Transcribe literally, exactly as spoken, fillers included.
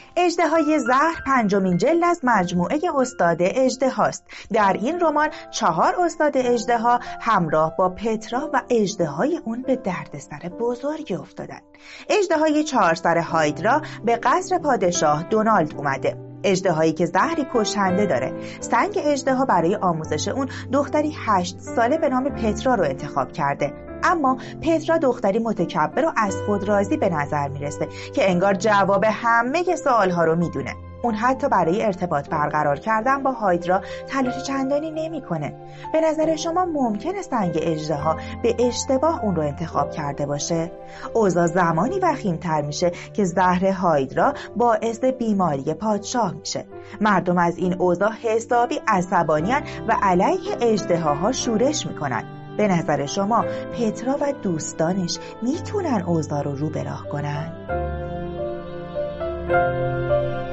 اژدهای زهر پنجمین جلد از مجموعه استاد اژدهاست. در این رمان چهار استاد اژدها همراه با پترا و اژدهای اون به دردسر بزرگی افتادن. اژدهای چهار سر هایدرا به قصر پادشاه دونالد اومده. اژدهایی که زهری کشنده داره. سنگ اژدها برای آموزش اون دختری هشت ساله به نام پترا رو انتخاب کرده. اما پترا دختری متکبر و از خود راضی به نظر میرسه که انگار جواب همه سوالها رو میدونه. اون حتی برای ارتباط برقرار کردن با هایدرا تلاش چندانی نمیکنه. به نظر شما ممکنه سنگ اژدها به اشتباه اون رو انتخاب کرده باشه؟ اوضاع زمانی وخیم‌تر میشه که زهر هایدرا باعث بیماری پادشاه میشه. مردم از این اوضاع حسابی عصبانیان و علیه اژدهاها شورش میکنن. به نظر شما پترا و دوستانش میتونن اوضاع رو رو به راه کنن؟